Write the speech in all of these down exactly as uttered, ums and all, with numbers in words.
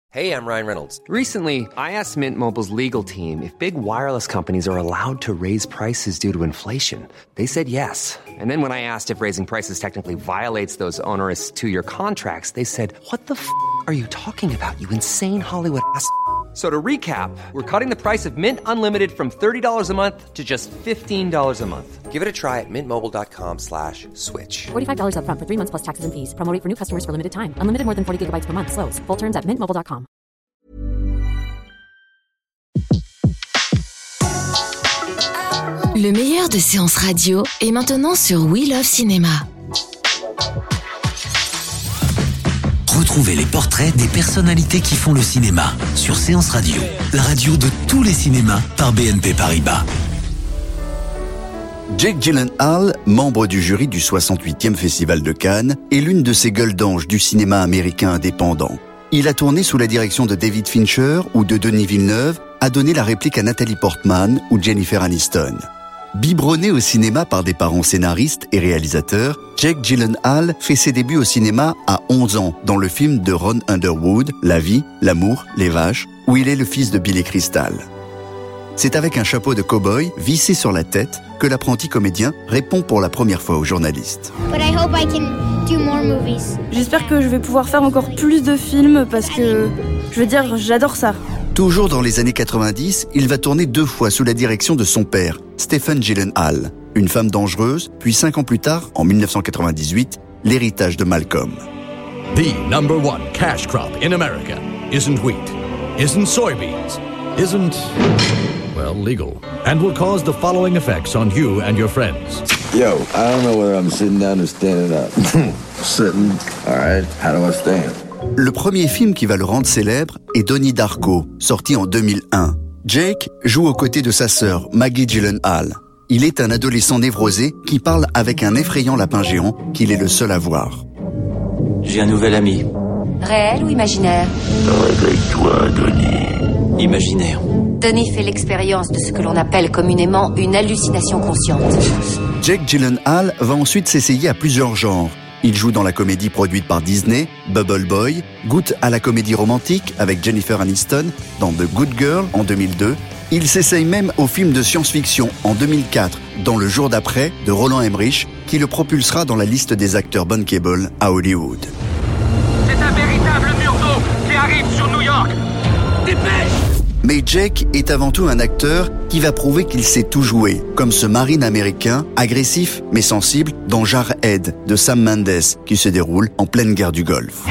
Hey, I'm Ryan Reynolds. Recently, I asked Mint Mobile's legal team if big wireless companies are allowed to raise prices due to inflation. They said yes. And then when I asked if raising prices technically violates those onerous two-year contracts, they said, what the f*** are you talking about, you insane Hollywood ass f- So to recap, we're cutting the price of Mint Unlimited from thirty dollars a month to just fifteen dollars a month. Give it a try at mintmobile.com slash switch. forty-five dollars up front for three months plus taxes and fees. Promo rate for new customers for limited time. Unlimited more than forty gigabytes per month. Slows full terms at mint mobile dot com. Le meilleur de séances radio est maintenant sur We Love Cinéma. Retrouvez les portraits des personnalités qui font le cinéma sur Séance Radio, la radio de tous les cinémas par B N P Paribas. Jake Gyllenhaal, membre du jury du soixante-huitième Festival de Cannes, est l'une de ces gueules d'ange du cinéma américain indépendant. Il a tourné sous la direction de David Fincher ou de Denis Villeneuve, a donné la réplique à Natalie Portman ou Jennifer Aniston. Biberonné au cinéma par des parents scénaristes et réalisateurs, Jake Gyllenhaal fait ses débuts au cinéma à onze ans dans le film de Ron Underwood, La vie, l'amour, les vaches, où il est le fils de Billy Crystal. C'est avec un chapeau de cow-boy vissé sur la tête que l'apprenti comédien répond pour la première fois aux journalistes. But I hope I can do more movies. J'espère que je vais pouvoir faire encore plus de films parce que, je veux dire, j'adore ça. Toujours dans les années quatre-vingt-dix, il va tourner deux fois sous la direction de son père, Stephen Gyllenhaal, une femme dangereuse, puis cinq ans plus tard, en dix-neuf cent quatre-vingt-dix-huit, l'héritage de Malcolm. The number one cash crop in America isn't wheat, isn't soybeans, isn't, well, legal, and will cause the following effects on you and your friends. Yo, I don't know whether I'm sitting down or standing up. Sitting. All right, how do I stand? Le premier film qui va le rendre célèbre est Donnie Darko, sorti en deux mille un. Jake joue aux côtés de sa sœur, Maggie Gyllenhaal. Il est un adolescent névrosé qui parle avec un effrayant lapin géant qu'il est le seul à voir. J'ai un nouvel ami. Réel ou imaginaire? Réveille-toi, Denis. Imaginaire. Denis fait l'expérience de ce que l'on appelle communément une hallucination consciente. Jake Gyllenhaal va ensuite s'essayer à plusieurs genres. Il joue dans la comédie produite par Disney, Bubble Boy, goûte à la comédie romantique avec Jennifer Aniston dans The Good Girl en deux mille deux. Il s'essaye même au film de science-fiction en deux mille quatre dans Le jour d'après de Roland Emmerich, qui le propulsera dans la liste des acteurs bankable à Hollywood. C'est un véritable mur d'eau qui arrive sur New York. Dépêche! Mais Jake est avant tout un acteur qui va prouver qu'il sait tout jouer, comme ce marine américain, agressif mais sensible, dans Jarhead de Sam Mendes, qui se déroule en pleine guerre du Golfe.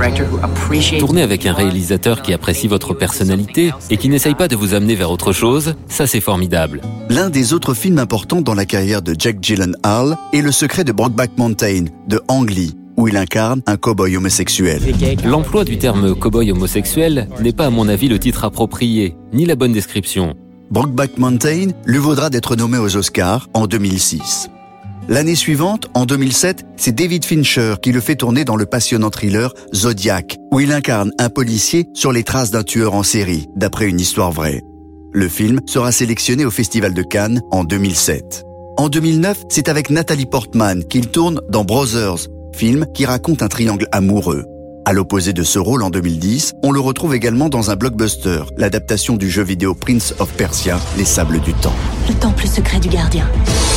Tourner avec un réalisateur qui apprécie votre personnalité et qui n'essaye pas de vous amener vers autre chose, ça c'est formidable. L'un des autres films importants dans la carrière de Jake Gyllenhaal est Le secret de Brokeback Mountain de Ang Lee, où il incarne un cow-boy homosexuel. L'emploi du terme cow-boy homosexuel n'est pas à mon avis le titre approprié, ni la bonne description. Brokeback Mountain lui vaudra d'être nommé aux Oscars en deux mille six. L'année suivante, en deux mille sept, c'est David Fincher qui le fait tourner dans le passionnant thriller Zodiac, où il incarne un policier sur les traces d'un tueur en série, d'après une histoire vraie. Le film sera sélectionné au Festival de Cannes en deux mille sept. En deux mille neuf, c'est avec Natalie Portman qu'il tourne dans Brothers, film qui raconte un triangle amoureux. À l'opposé de ce rôle en deux mille dix, on le retrouve également dans un blockbuster, l'adaptation du jeu vidéo Prince of Persia, Les Sables du Temps. Le temple secret du gardien.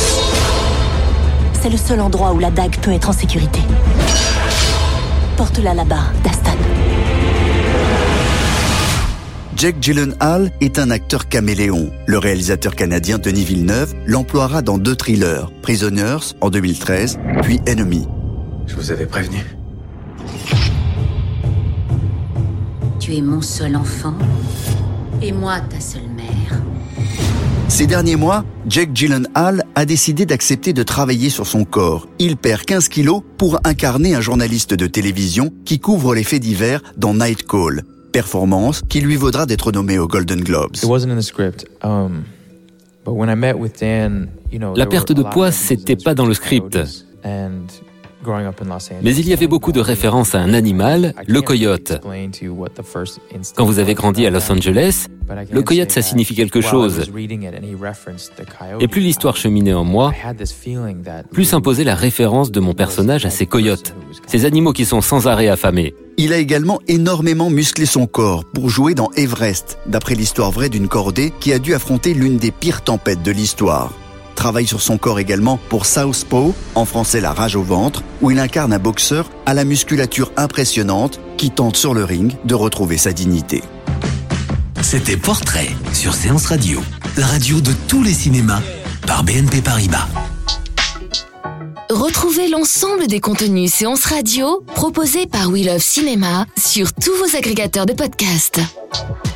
C'est le seul endroit où la dague peut être en sécurité. Porte-la là-bas, Dastan. Jake Gyllenhaal est un acteur caméléon. Le réalisateur canadien Denis Villeneuve l'emploiera dans deux thrillers, Prisoners en deux mille treize, puis Enemy. Je vous avais prévenu. Tu es mon seul enfant et moi ta seule mère. Ces derniers mois, Jake Gyllenhaal a décidé d'accepter de travailler sur son corps. Il perd quinze kilos pour incarner un journaliste de télévision qui couvre les faits divers dans Night Call, performance qui lui vaudra d'être nommé aux Golden Globes. La perte de poids, c'était pas dans le script. Mais il y avait beaucoup de références à un animal, le coyote. Quand vous avez grandi à Los Angeles, le coyote, ça signifie quelque chose. Et plus l'histoire cheminait en moi, plus s'imposait la référence de mon personnage à ces coyotes, ces animaux qui sont sans arrêt affamés. Il a également énormément musclé son corps pour jouer dans Everest, d'après l'histoire vraie d'une cordée qui a dû affronter l'une des pires tempêtes de l'histoire. Travaille sur son corps également pour Southpaw, en français La rage au ventre, où il incarne un boxeur à la musculature impressionnante qui tente sur le ring de retrouver sa dignité. C'était Portrait sur Séance Radio, la radio de tous les cinémas par B N P Paribas. Retrouvez l'ensemble des contenus Séance Radio proposés par We Love Cinéma sur tous vos agrégateurs de podcasts.